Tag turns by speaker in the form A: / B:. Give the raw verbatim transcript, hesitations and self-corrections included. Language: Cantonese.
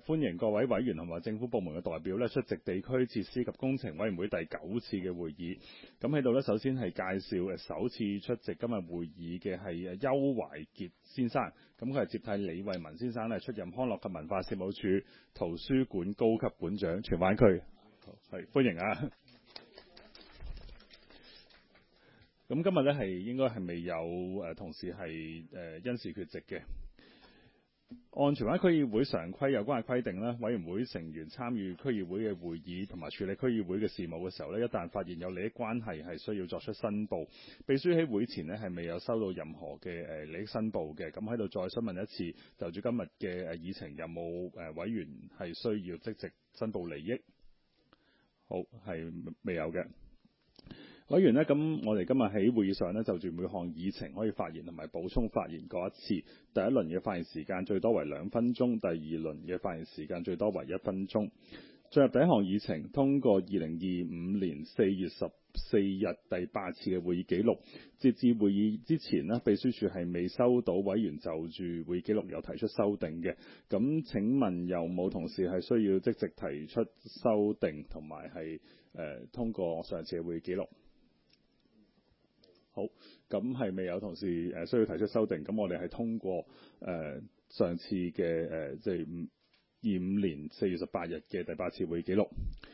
A: 歡迎各位委員同埋政府部門嘅代表咧出席地區設施及工程委員會第九次嘅會議。咁喺度咧，首先係介紹誒首次出席今日會議嘅係邱懷傑先生。咁佢係接替李惠民先生咧出任康樂及文化事務處圖書館高級館長，荃灣區。係歡迎啊！咁今日咧係應該係未有誒同事係誒因事缺席嘅。按荃灣區議會常規有關嘅規定咧，委員會成員參與區議會嘅會議同埋處理區議會嘅事務嘅時候咧，一旦發現有利益關係係需要作出申報，秘書喺會前咧係未有收到任何嘅誒利益申報嘅。咁喺度再詢問一次，就住今日嘅誒議程有冇誒委員係需要即席申報利益？好，係未有嘅。委員呢，咁我哋今日喺會議上呢，就住每項議程可以發言同埋補充發言過一次。第一輪嘅發言時間最多為兩分鐘，第二輪嘅發言時間最多為一分鐘。進入第一項議程，通過二零二五年四月十四日第八次嘅會議記錄。截至會議之前呢，秘書處係未收到委員就住會議記錄有提出修訂嘅。咁請問有冇同事係需要即席提出修訂同埋係誒通過上次嘅會議記錄？好，咁係未有同事誒需要提出修訂，咁我哋係通過誒、呃、上次嘅誒即係二五年四月十八日嘅第八次會議記錄。